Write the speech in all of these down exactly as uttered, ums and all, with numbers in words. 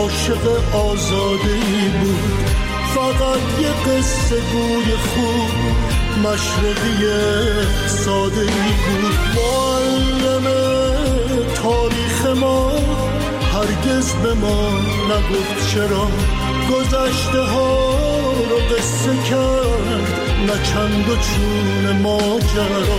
عاشق آزاده‌ای بود، فقط یه قصه گوی خوب مشرقی ساده‌ای بود. معلم تاریخ ما هرگز به ما نگفت چرا گذشته ها رو قصه کرد، نه چند و چون ماجرا.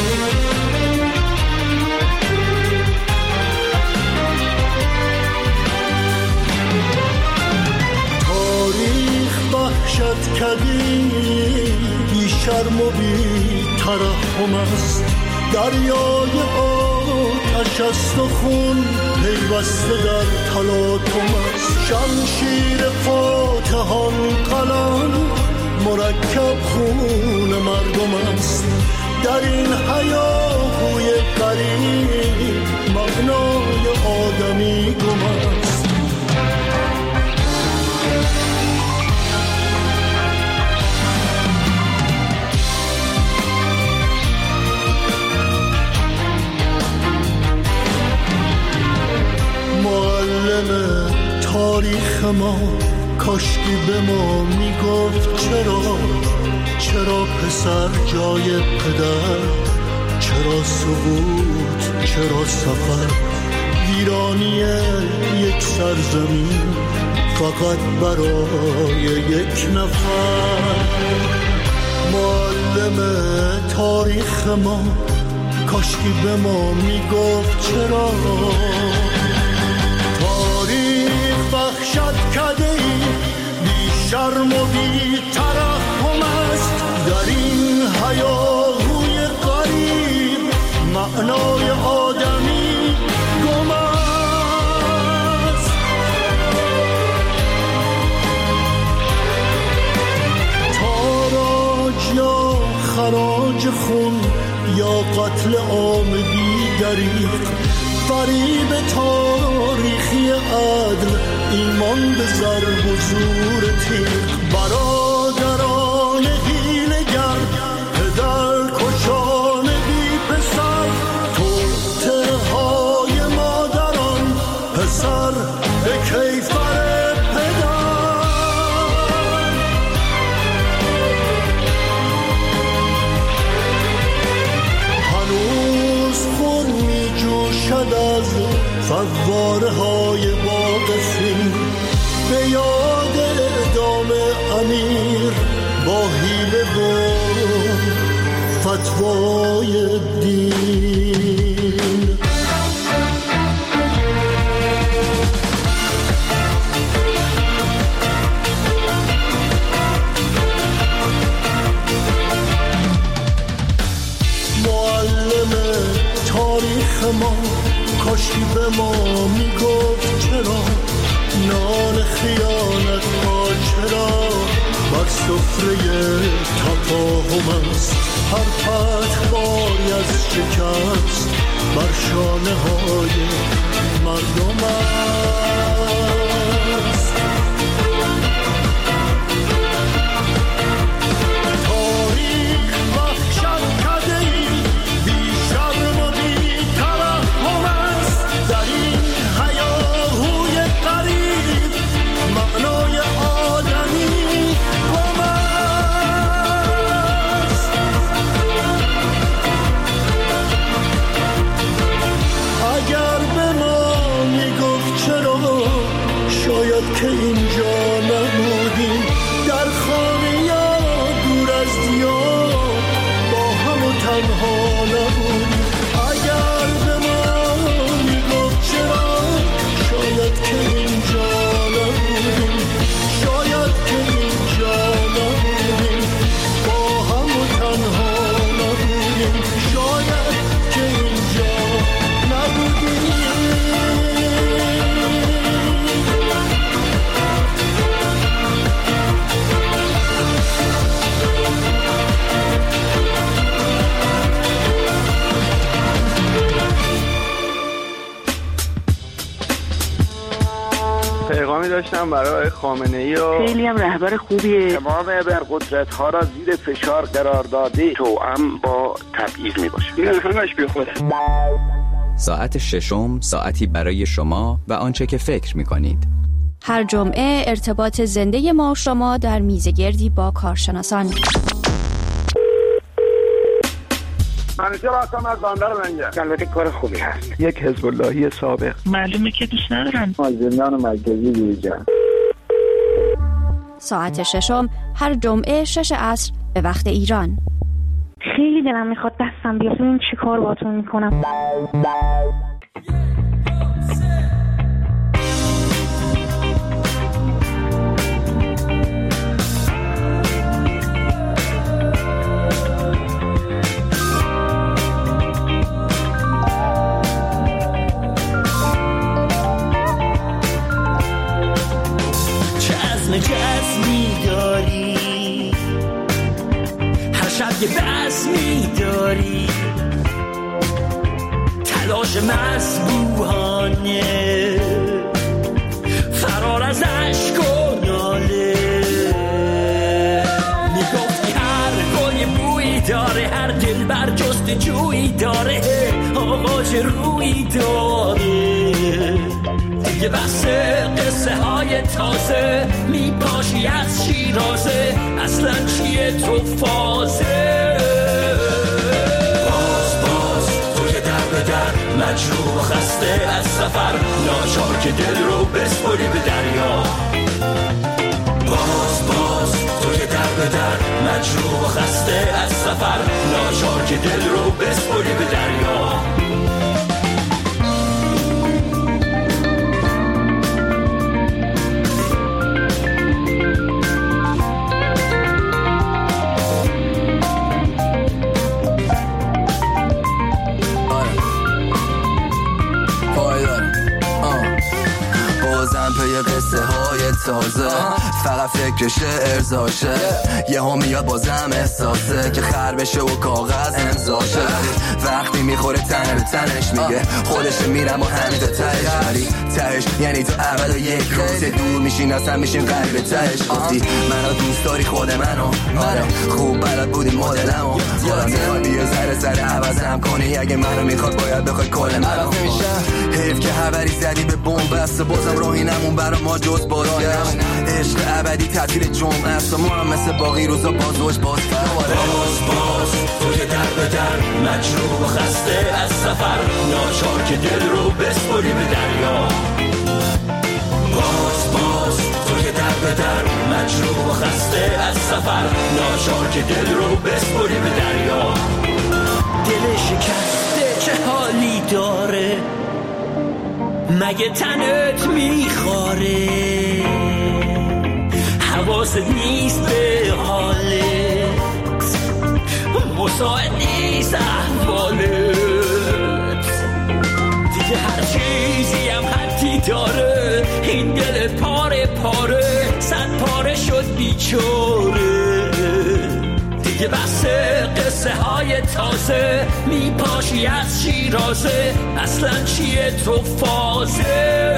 تاریخ وحشت کدی بی شرم و بی ترحم است، دریای آتش است و خون پیوسته در تلاطم است. شمشیر فاتحان قلم مرکب خون مردم است، در این هیاهوی غریب معنای آدمی گم است. معلم تاریخ ما کاشکی به ما میگفت چرا، چرا پسر جای پدر، چرا سقوط، چرا سفر، ویرانی یک سرزمین فقط برای یک نفر. معلم تاریخ ما کاشکی به ما میگفت چرا. تاریخ وحشت کده‌ای بی شرم و بی ترحم است، در این هیاهوی غریب معنای آدمی گم است. تاراج یا خراج خون یا قتل عام بی دریغ، فریب تاریخی عدل، ایمان به ضرب و زور تیغ. برادران حیله‌گر، پدر کشان بی پسر، توطئه های مادران، پسر به کیفر پدر. هنوز خون می جوشد از فواره های باغ فیل، به یاد اعدام امیر با حیله و فتوای دین. معلم تاریخ ما کاشکی به ما میگفت چرا، نان خیانت ها چرا بر سفره تفاهم است. هر فتح باری از شکست بر شانه های مردم است. تاریخ وحشت کده‌ای بی شرم و بی ترحم است، در این هیاهوی غریب معنای آدمی گم است. اگر به ما میگفت چرا، شاید که اینجا نبودیم، در خانه یا دور از دیار با هم و تنها نبودیم. اگر به ما میگفت چرا، شاید که اینجا نبودیم، شاید که اینجا نبودیم، با هم و تنها نبودیم، شاید که اینجا نبودیم. پیغامی داشتم برای خامنه‌ای و خیلی هم رهبر خوبیه، تمام ابرقدرت ها را زیر فشار قرار داده، توأم با تبعیض می باشه. این همش بی خوده. ساعت ششم، ساعتی برای شما و آنچه که فکر می کنید. هر جمعه ارتباط زنده ما و شما در میزگردی با کارشناسان. منیجر هستم از بندر منجر. البته کار خوبی هست. یک حزب اللهی سابق. معلومه که دوست ندارم. مازندران مرکزی دیجان. ساعت ششم هر جمعه شش عصر به وقت ایران. خیلی دلم میخواد دستم بیاد ببینم چی کار باهاتون میکنم. جزمی داری هر شب یه بزمی داری تلاش مسبوحانه فرار از عشق و ناله میگفت هر گل بویی داره هر دل بر جست جویی داره آغاز رویی داره دیگه بس قصه های تازه میپاشی از شیرازه اصلا چیه تو فازه باز باز تو که در به در مجروح و خسته از سفر ناچار که دل رو بسپری به دریا باز باز تو که در به در مجروح و خسته از سفر ناچار که دل رو بسپری به دریا قصه های تازه فقط فکر شعر زاشه یه هم میاد بازم احساسه که خر بشه و کاغذ امضاشه وقتی میخوره تن به تنش میگه خودش میرم و همین تا تهش ولی تهش یعنی تو اول و یک روز دور میشین اصلا میشین قلب تهش گفتی منو دوست داری خود منو آره خوب بلد بودی مدلمو یادم میاد یه ذره ذره عوضم کنی اگه منو میخواد باید بخوای کل منو حیف که خبری زدی به بمب بس بازم راهی نمون برا ما جز بازگشت عشق ابدی تعطیل جمعه است و ما هم مثل باقی روزا بازوش باز باز باز تو که در به در مجروح و خسته از سفر ناچار که دل رو بسپری به دریا باز باز تو که در به در مجروح و خسته از سفر ناچار که دل رو بسپری به دریا دل شکسته چه حالی داره مگه تنت میخواره حواست نیست به حالت مساعد نیست احوالت دیگه هر چیزی هم حدی داره این دل پاره پاره صد پاره شد بیچاره دیگه بس قصه های تازه میپاشی از شیرازه اصلا چیه تو فازه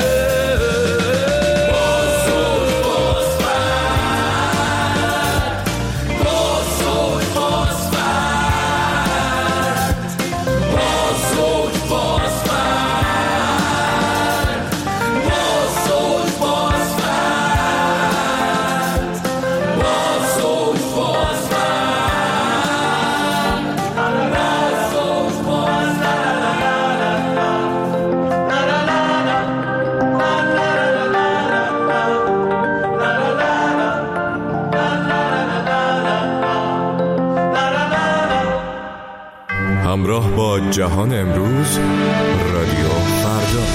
همراه با جهان امروز رادیو فردا.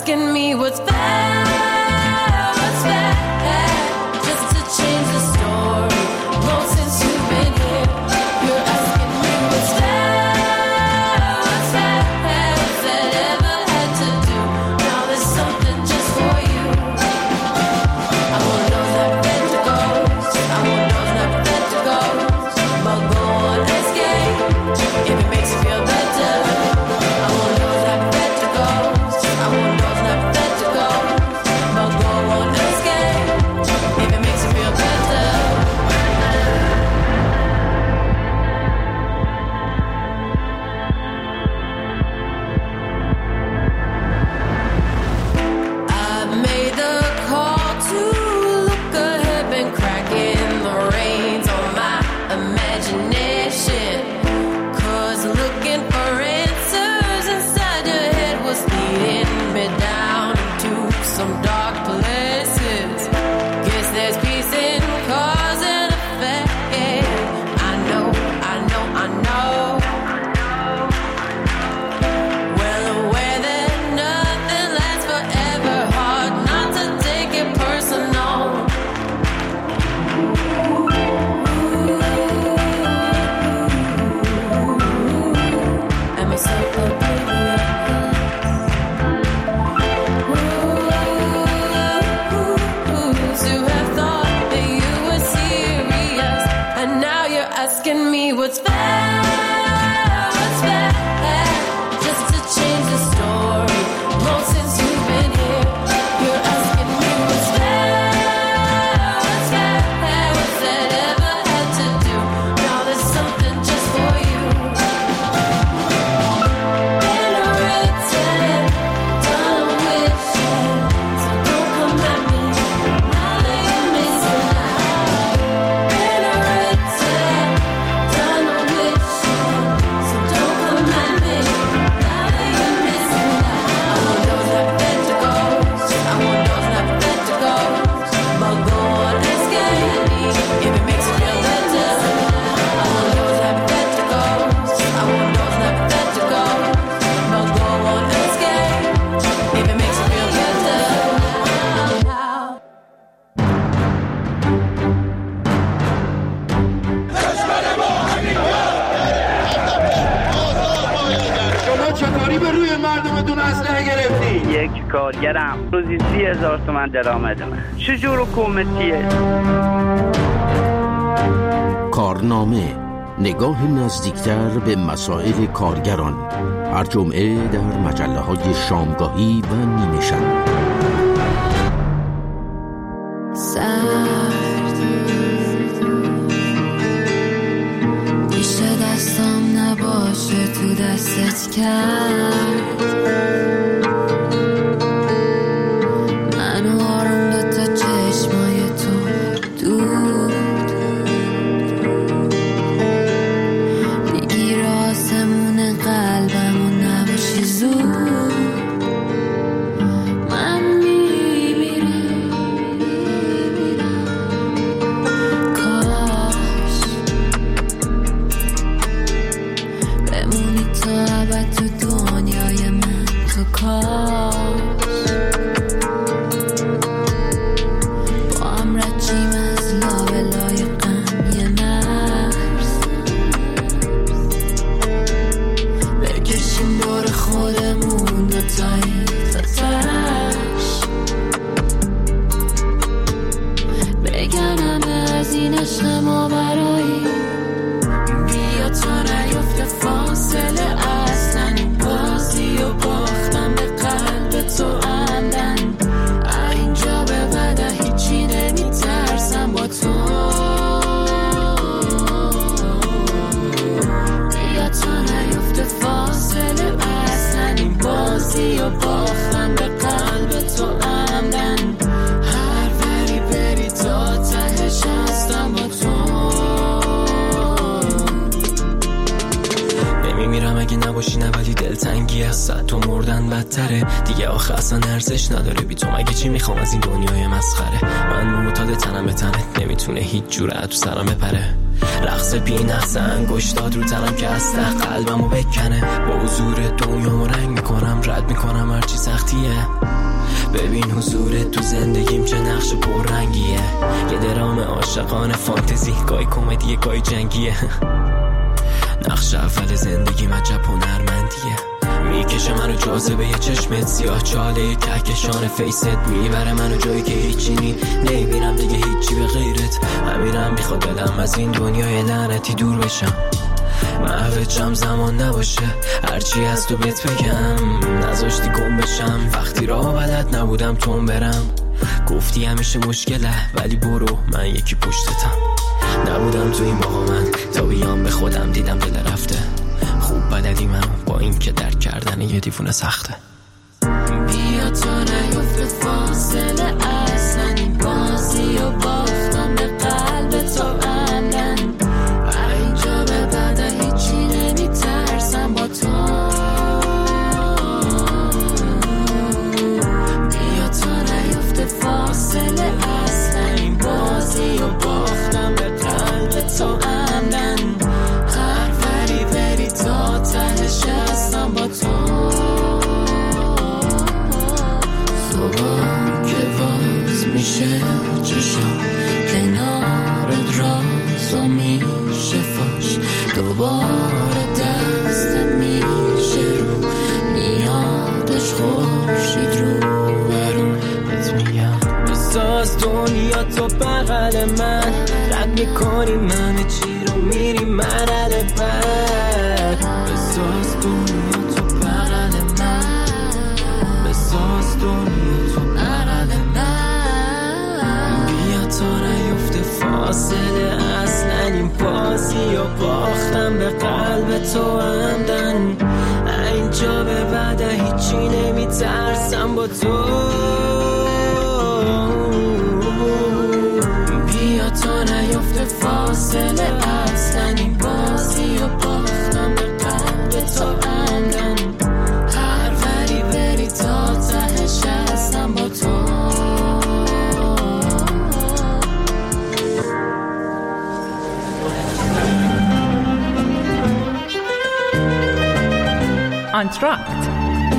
asking me what's fair, what's fair, just to change the story. Well, since you've been here, you're asking me what's fair, what's fair, what's that ever had to do? Now there's something just for you. I want those that bet to go, I want those that bet to go, but go on escape if it makes you feel better. I want those that bet to go, I want those that bet to go, but go on escape if it makes you feel better. I've made the call to look ahead, been cracking the reins on my imagination. Cause looking for answers inside your head was leading me down into some dark places. Guess there's peace in cause and effect. I know, I know, I know. Well aware that nothing lasts forever. Hard not to take it personal. Let me say for baby. To have thought that you were serious, and now you're asking me what's fair, what's fair, just to change the story. Well, since you've been here, you're asking me what's fair, what's fair, what's that ever had to do? Now there's something just for you. Been written, done wishing, so don't come at me now that you're missing out. Been written, done wishing, so don't come at me now that you're missing out. I want those that bet to go, I want those that bet to go, but go on escape if it makes you feel better. I want those that bet to go, I want those that bet to go, but go on escape if it makes you feel better. Now. شما چطوری به روی مردمتون اسلحه گرفتی؟ یک کارگرم روزی سی هزار تومن درآمد من. چجور حکومتیه؟ کارنامه، نگاه نزدیکتر به مسائل کارگران، هر جمعه در مجله های شامگاهی و نیمه شب. سرد پیش دستم نباشه تو دستت کرد منو آروم دو تا چشمای تو دود بگیر آسمون قلبم و نباشی زود من میمیرم کاش بمونی تا ابد تو دنیا من بدتره دیگه، آخه اصلا ارزش نداره بی تو. مگه چی میخوام از این دنیای مسخره؟ من معتاد تنم به تنت، نمیتونه هیچ جوره تو سرم بپره. رقص بی نقص انگشتات رو تنم که از ته قلبمو بکنه. با حضور دنیامو رنگ میکنم، رد میکنم هرچی سختیه. ببین حضورت تو زندگیم چه نقش پررنگیه. یه درام عاشقانه فانتزی، گاهی کمدیه گاهی جنگیه. نقش اول زندگیم عجب هنرمندیه. میکشه منو جاذبه یه چشمت سیاه چاله کهکشان فیست. میبره منو جایی که هیچی نی نمیبینم دیگه هیچی به غیرت. امیرم میخواد دلم از این دنیای لعنتی دور بشم. محوچم زمان نباشه هرچی از تو بهت بگم. نذاشتی گم بشم وقتی راه بلد نبودم تون برم. گفتی همیشه مشکله ولی برو من یکی پشتتم. نبودم تو این موقع من تا بیام به خودم دیدم دل رفته. خوب بلدی منو با این که درک کردن یه دیوونه سخته. بیا تا نیفته فاصله اصلا این بازی و باختم به قلب تو عمدن. اینجا به بعد هیچی نمی ترسم با تو. بیا تا نیفته فاصله اصلا این بازی و باختم به قلب تو عمدن. هر وری بری تا تهش هستم با تو. صبح که باز میشه چشم کنارت راز و میشه فاش. دوباره دستت میشه رو میادش خورشید رو برون بهت میگم. بساز دنیا تو بغل من، رد میکنی من چی رو میری مرد بر. بساز دنیا تو بغل من، بساز دنیا تو بغل من. بیا تا نیفته فاصله اصلا این بازی و باختم به قلب تو عمدن. اینجا به بعد هیچی نمی ترسم با تو. بیا تا نیفته فاصله اصلا این بازی و باختم به قلب تو عمدن. هر وری بری تا تهش هستم با تو. آنتراکت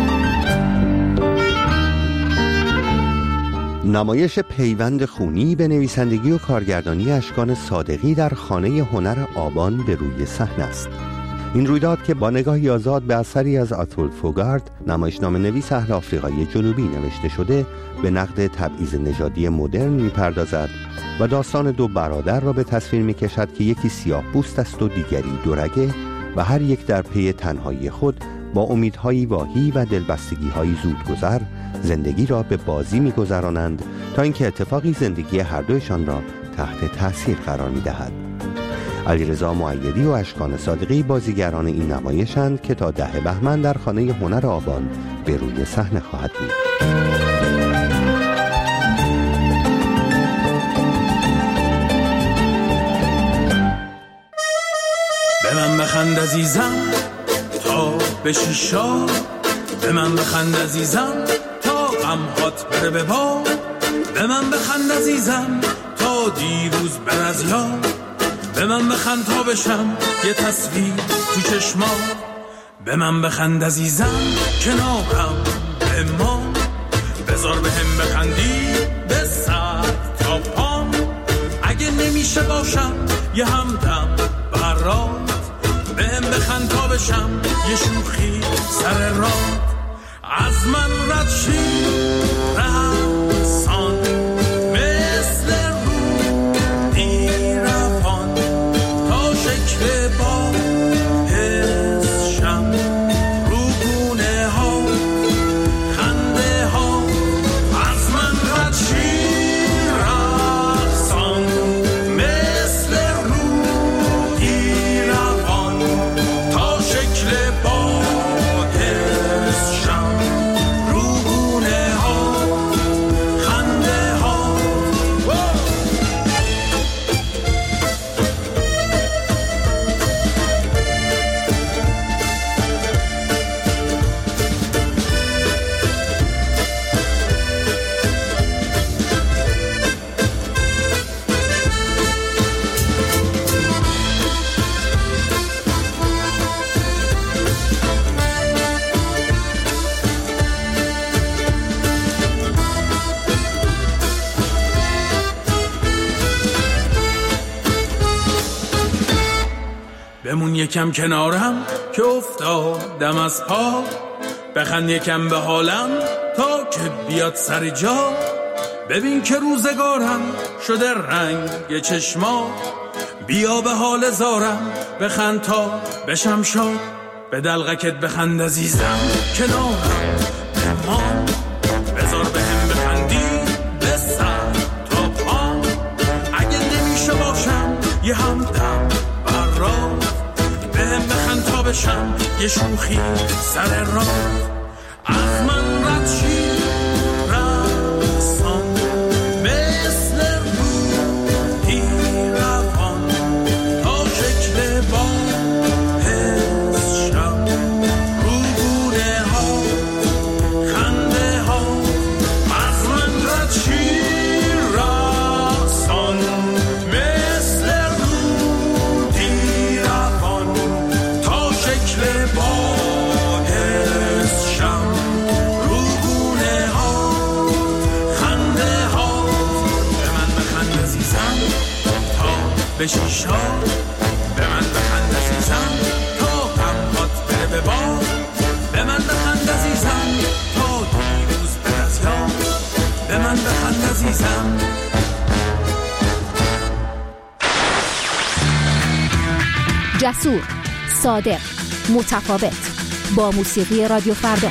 نمایش پیوند خونی به نویسندگی و کارگردانی اشکان صادقی در خانه هنر آبان به روی صحنه است. این رویداد که با نگاهی آزاد به اثری از آتول فوگارد، نمایشنامه نویس اهل آفریقای جنوبی نوشته شده، به نقد تبعیض نژادی مدرن می‌پردازد و داستان دو برادر را به تصویر می‌کشد که یکی سیاه پوست است و دیگری دورگه و هر یک در پی تنهایی خود با امیدهایی واهی و دلبستگی‌های زودگذر زندگی را به بازی می‌گذرانند تا اینکه اتفاقی زندگی هر دویشان را تحت تأثیر قرار می‌دهد. علیرضا مؤیدی و اشکان صادقی بازیگران این نمایشند که تا ده بهمن در خانه هنر آبان به روی صحنه خواهد بود. به من بخند عزیزم تا بشی شاد. به من بخند عزیزم تا غمهات بره به باد. به من بخند عزیزم تا دیروز بر از یاد. به من بخند تا بشم یه تصویر تو چشمات. به من بخند عزیزم کنارم به ما. بذار به هم بخندی به سر تا پام. اگه نمیشه باشم یه همدم برات. به هم بخند تا بشم یه شوخی سر راه. از من رد شی رقصان مثل رو دیروان. تا شکل با حس شم رو گونه ها خنده ها. از من رد شی رقصان مثل رو دیروان. تا شکل با حس شم رو گونه ها بمون یکم کنارم که افتادم از پا، بخند یکم به حالم تا که بیاد سر جا. ببین که روزگارم شده رنگ چشما، بیا به حال زارم بخند تا بشم شاد. به دلغکت بخند عزیزم کنارم بمان، بذار به هم بخندی به سر تا پام. اگه نمیشه باشم یه همدم بر راه، به هم بخند تا بشم یه شوخی سر راه. از من رد شی رقصان مثل روحی روان، تا شکل باعث شم رو گونه ها خنده ها. از من رد شی رقصان مثل روحی روان، تا شکل باعث شم رو گونه ها خنده ها. به من بخند عزیزم تا بشی شاد، به من بخند عزیزم تا غمهات بره به باد. به من بخند عزیزم تا دیروز بر از یاد، به من بخند عزیزم. جسور، صادق، متفاوت، با موسیقی رادیو فردا.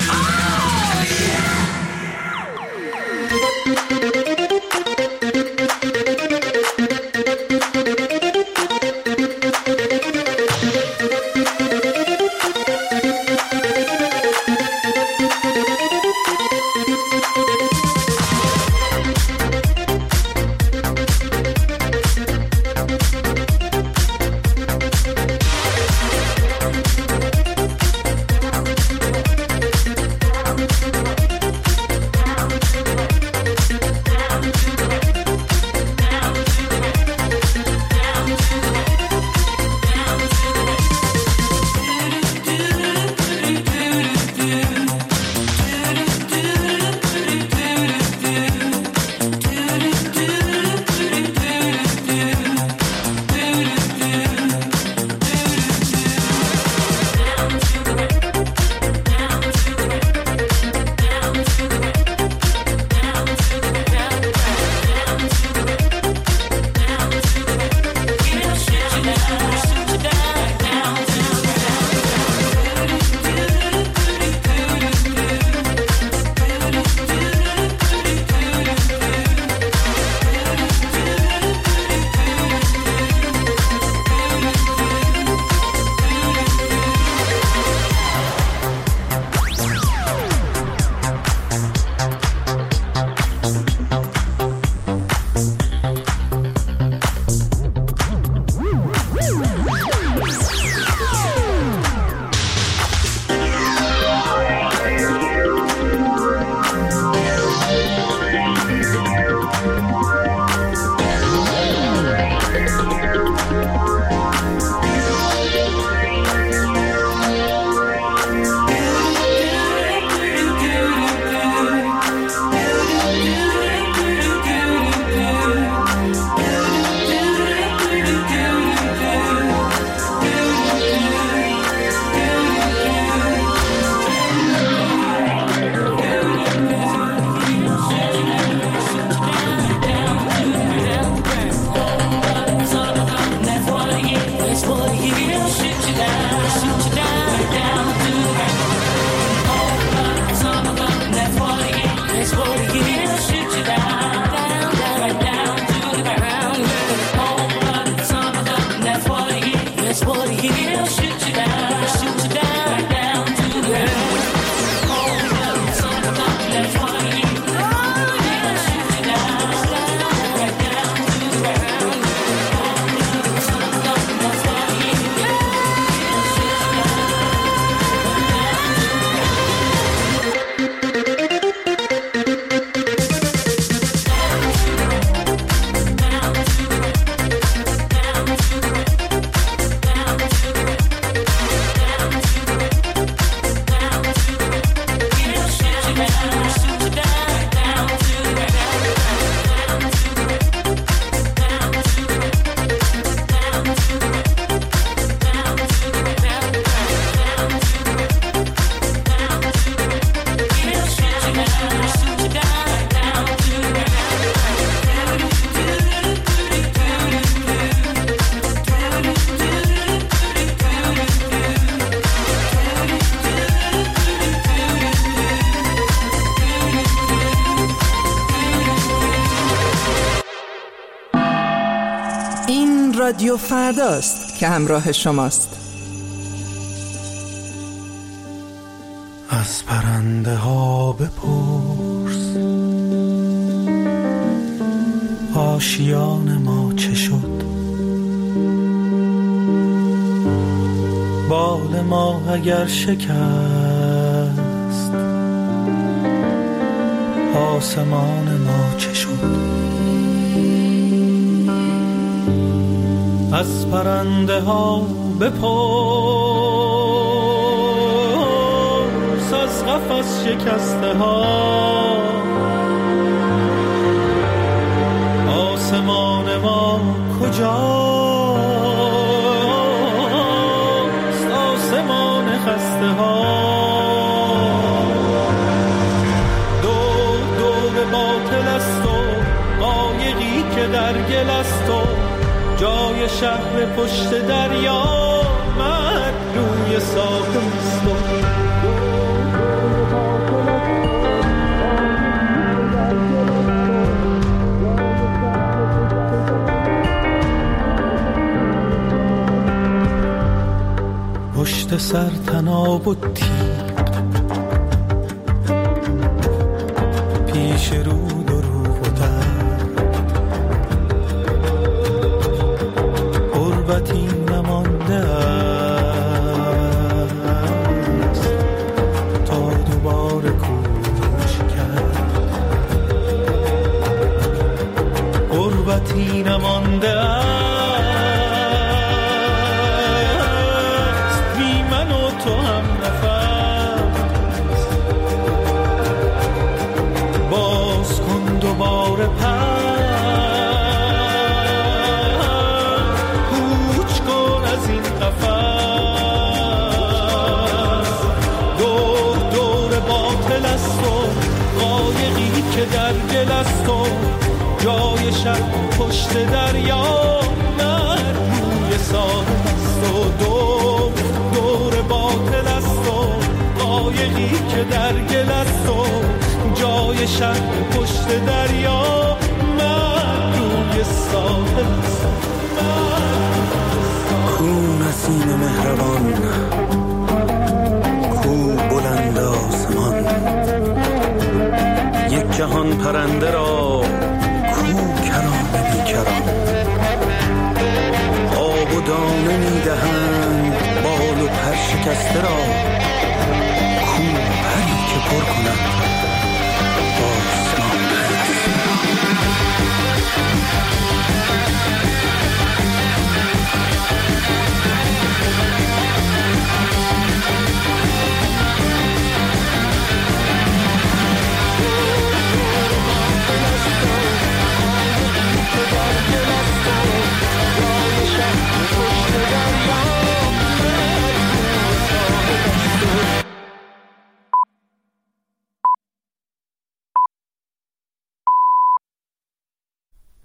این رادیو فرداست که همراه شماست. از پرنده ها بپرس آشیان ما چه شد، بال ما اگر شکست آسمان ما چه شد. از پرنده ها بپرس از قفس شکسته ها آسمان ما کجاست، آسمان خسته ها. دور دور باطل است و قایقی که در گل است و جای شهر پشت دریا من روی ساحل است. پشت سر تناب و تیغ پیش رود و روبوتر غربتی نمانده است تا دوباره کوش کرد. غربتی نمانده است تو هم نفس. باز کن دوباره پر کوچ کن از این قفس. دور دور باطل است و قایقی که در گل است و جای شب پشت دریا من روی ساحل است. و دور دور باطل است و قایقی که در گل است و جای شب پشت دریا من روی ساحل است. خون از سینه مهربان